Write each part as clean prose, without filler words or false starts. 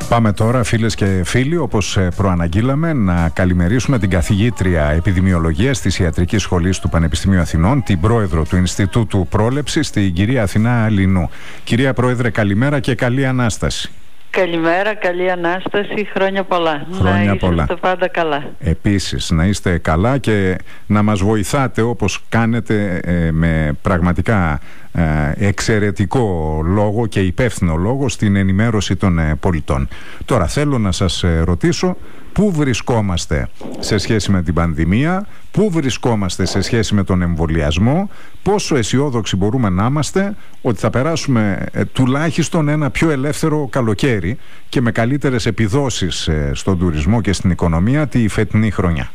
Πάμε τώρα, φίλες και φίλοι, όπως προαναγγείλαμε, να καλημερίσουμε την καθηγήτρια επιδημιολογίας της Ιατρικής Σχολής του Πανεπιστημίου Αθηνών, την πρόεδρο του Ινστιτούτου Πρόλεψης, την κυρία Αθηνά Λινού. Κυρία Πρόεδρε, καλημέρα και καλή Ανάσταση. Καλημέρα, καλή Ανάσταση, χρόνια πολλά. Χρόνια πολλά. Να είστε πάντα καλά. Επίσης, να είστε καλά και να μας βοηθάτε όπως κάνετε με πραγματικά εξαιρετικό λόγο και υπεύθυνο λόγο στην ενημέρωση των πολιτών. Τώρα θέλω να σας ρωτήσω πού βρισκόμαστε σε σχέση με την πανδημία, πού βρισκόμαστε σε σχέση με τον εμβολιασμό, πόσο αισιόδοξοι μπορούμε να είμαστε ότι θα περάσουμε τουλάχιστον ένα πιο ελεύθερο καλοκαίρι και με καλύτερες επιδόσεις στον τουρισμό και στην οικονομία τη φετινή χρονιά.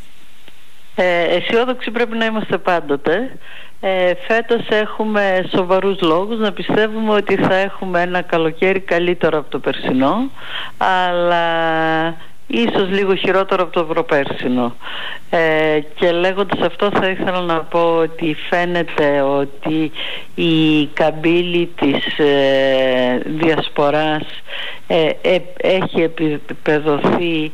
Αισιόδοξοι πρέπει να είμαστε πάντοτε. Φέτος έχουμε σοβαρούς λόγους να πιστεύουμε ότι θα έχουμε ένα καλοκαίρι καλύτερο από το περσινό, αλλά ίσως λίγο χειρότερο από το προπέρσινο. Και λέγοντας αυτό θα ήθελα να πω ότι φαίνεται ότι η καμπύλη της διασποράς έχει επιδοθεί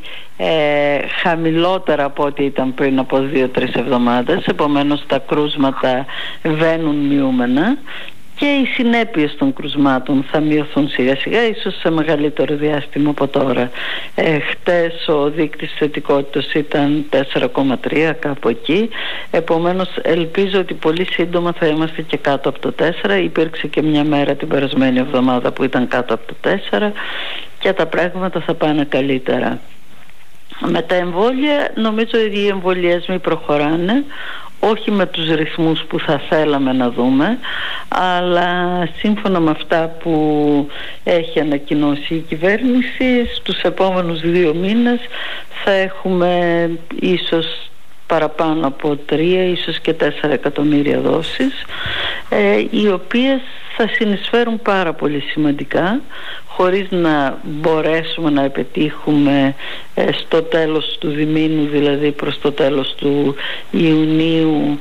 χαμηλότερα από ό,τι ήταν πριν από 2-3 εβδομάδες. Επομένως τα κρούσματα βαίνουν μειούμενα και οι συνέπειες των κρουσμάτων θα μειωθούν σιγά σιγά, ίσως σε μεγαλύτερο διάστημα από τώρα. Χτες ο δείκτης θετικότητας ήταν 4,3, κάπου εκεί. Επομένως ελπίζω ότι πολύ σύντομα θα είμαστε και κάτω από το 4. Υπήρξε και μια μέρα την περασμένη εβδομάδα που ήταν κάτω από το 4 και τα πράγματα θα πάνε καλύτερα. Με τα εμβόλια νομίζω ότι οι εμβολιασμοί προχωράνε, όχι με τους ρυθμούς που θα θέλαμε να δούμε, αλλά σύμφωνα με αυτά που έχει ανακοινώσει η κυβέρνηση, στους επόμενους 2 μήνες θα έχουμε ίσως παραπάνω από 3, ίσως και 4 εκατομμύρια δόσεις, οι οποίες θα συνεισφέρουν πάρα πολύ σημαντικά, χωρίς να μπορέσουμε να επιτύχουμε στο τέλος του διμήνου, δηλαδή προς το τέλος του Ιουνίου,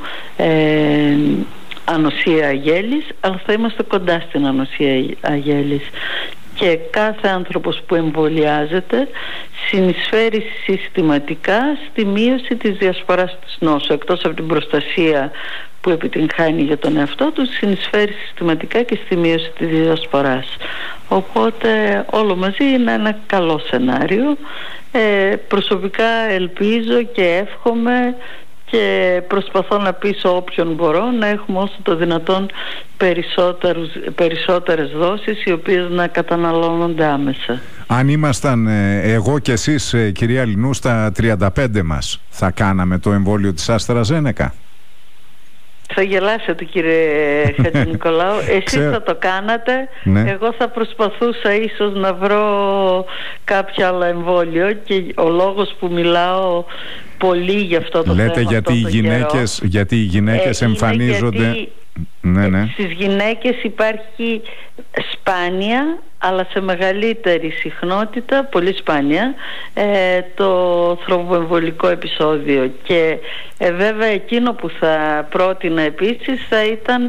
ανοσία αγέλης, αλλά θα είμαστε κοντά στην ανοσία αγέλης. Και κάθε άνθρωπος που εμβολιάζεται συνεισφέρει συστηματικά στη μείωση της διασποράς της νόσου. Εκτός από την προστασία που επιτυγχάνει για τον εαυτό του, συνεισφέρει συστηματικά και στη μείωση της διασποράς. Οπότε όλο μαζί είναι ένα καλό σενάριο. Προσωπικά ελπίζω και εύχομαι και προσπαθώ να πείσω όποιον μπορώ να έχουμε όσο το δυνατόν περισσότερες δόσεις, οι οποίες να καταναλώνονται άμεσα. Αν ήμασταν εγώ και εσείς, κυρία Λινού, στα 35 μας, θα κάναμε το εμβόλιο της AstraZeneca? Θα γελάσετε, κύριε Χατζηνικολάου. Εσείς θα το κάνατε, ναι. Εγώ θα προσπαθούσα ίσως να βρω κάποιο άλλο εμβόλιο, και ο λόγος που μιλάω πολύ για αυτό το λέτε θέμα, γιατί οι γυναίκες εμφανίζονται... Ναι. Στις γυναίκες υπάρχει σπάνια, αλλά σε μεγαλύτερη συχνότητα, πολύ σπάνια, το θρομποεμβολικό επεισόδιο. Και βέβαια εκείνο που θα πρότεινα επίσης θα ήταν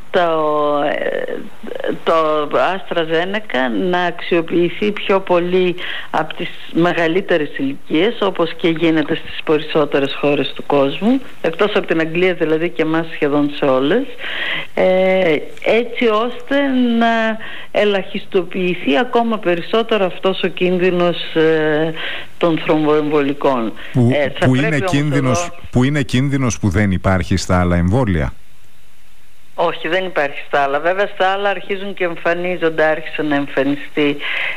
το AstraZeneca να αξιοποιηθεί πιο πολύ από τις μεγαλύτερες ηλικίες, όπως και γίνεται στις περισσότερες χώρες του κόσμου, εκτός από την Αγγλία δηλαδή, και εμάς σχεδόν σε όλες, έτσι ώστε να ελαχιστοποιηθεί ακόμα περισσότερο αυτός ο κίνδυνος των θρομποεμβολικών. Που είναι κίνδυνος που δεν υπάρχει στα άλλα εμβόλια? Όχι, δεν υπάρχει στα άλλα. Βέβαια στα άλλα αρχίζουν και εμφανίζονται, άρχισε να εμφανιστεί,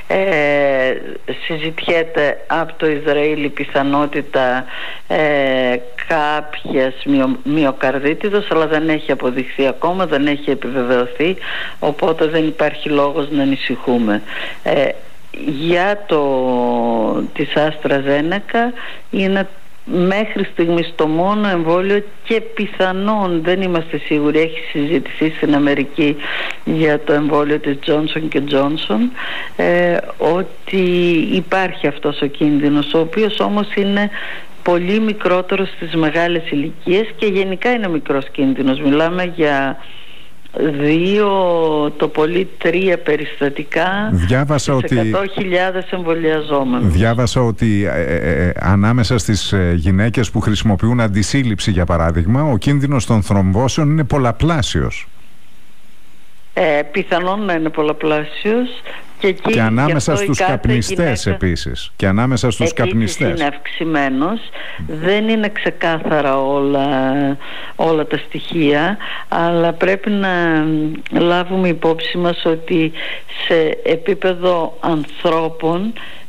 συζητιέται από το Ισραήλ η πιθανότητα κάποιας μυοκαρδίτιδος, αλλά δεν έχει αποδειχθεί ακόμα, δεν έχει επιβεβαιωθεί, οπότε δεν υπάρχει λόγος να ανησυχούμε. Για της AstraZeneca είναι μέχρι στιγμής το μόνο εμβόλιο, και πιθανόν, δεν είμαστε σίγουροι, έχει συζητηθεί στην Αμερική για το εμβόλιο της Johnson & Johnson, ότι υπάρχει αυτός ο κίνδυνος, ο οποίος όμως είναι πολύ μικρότερος στις μεγάλες ηλικίες και γενικά είναι μικρός κίνδυνος. Μιλάμε για 2, το πολύ 3 περιστατικά. Διάβασα ότι 100.000 εμβολιαζόμενους. Διάβασα ότι ανάμεσα στις γυναίκες που χρησιμοποιούν αντισύλληψη, για παράδειγμα, ο κίνδυνος των θρομβώσεων είναι πολλαπλάσιος. Πιθανόν να είναι πολλαπλάσιος. Και ανάμεσα στους καπνιστές επίσης. Και ανάμεσα στους καπνιστές είναι αυξημένος. Δεν είναι ξεκάθαρα όλα τα στοιχεία, αλλά πρέπει να λάβουμε υπόψη μας ότι σε επίπεδο ανθρώπων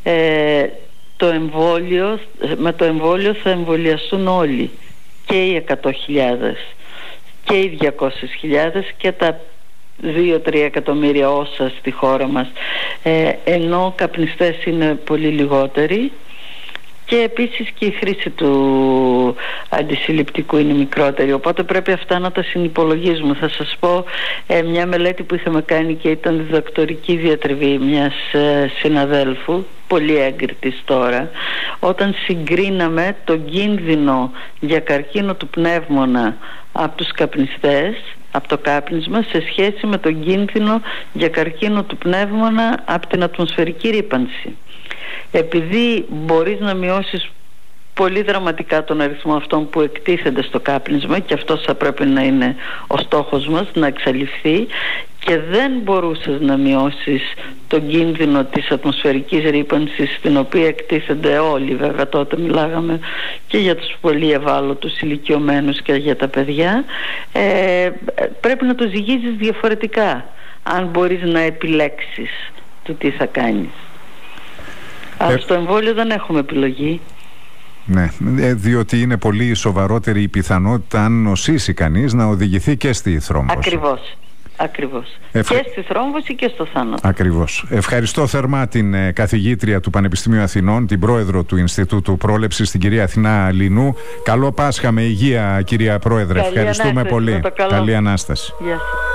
με το εμβόλιο θα εμβολιαστούν όλοι, και οι 100.000 και οι 200.000 και τα 2-3 εκατομμύρια όσα στη χώρα μας, ενώ καπνιστές είναι πολύ λιγότεροι, και επίσης και η χρήση του αντισυλληπτικού είναι μικρότερη, οπότε πρέπει αυτά να τα συνυπολογίζουμε. Θα σας πω μια μελέτη που είχαμε κάνει και ήταν διδακτορική διατριβή μιας συναδέλφου, πολύ έγκριτης τώρα, όταν συγκρίναμε τον κίνδυνο για καρκίνο του πνεύμονα από τους καπνιστές, από το κάπνισμα, σε σχέση με τον κίνδυνο για καρκίνο του πνεύμονα από την ατμοσφαιρική ρύπανση. Επειδή μπορείς να μειώσεις πολύ δραματικά τον αριθμό αυτών που εκτίθενται στο κάπνισμα, και αυτός θα πρέπει να είναι ο στόχος μας, να εξαλειφθεί, και δεν μπορούσες να μειώσεις τον κίνδυνο της ατμοσφαιρικής ρύπανσης, στην οποία εκτίθενται όλοι, βέβαια τότε μιλάγαμε και για τους πολύ ευάλωτους ηλικιωμένους και για τα παιδιά, πρέπει να το ζυγίζεις διαφορετικά αν μπορείς να επιλέξεις το τι θα κάνεις. Αλλά στο εμβόλιο δεν έχουμε επιλογή. Ναι, διότι είναι πολύ σοβαρότερη η πιθανότητα, αν νοσήσει κανείς, να οδηγηθεί και στη θρόμβωση. Ακριβώς. Και στη θρόμβωση και στο θάνατο. Ακριβώς. Ευχαριστώ θερμά την καθηγήτρια του Πανεπιστημίου Αθηνών, την πρόεδρο του Ινστιτούτου Πρόλεψης, την κυρία Αθηνά Λινού. Καλό Πάσχα με υγεία, κυρία Πρόεδρε. Ευχαριστούμε πολύ. Καλή Ανάσταση. Γεια σας.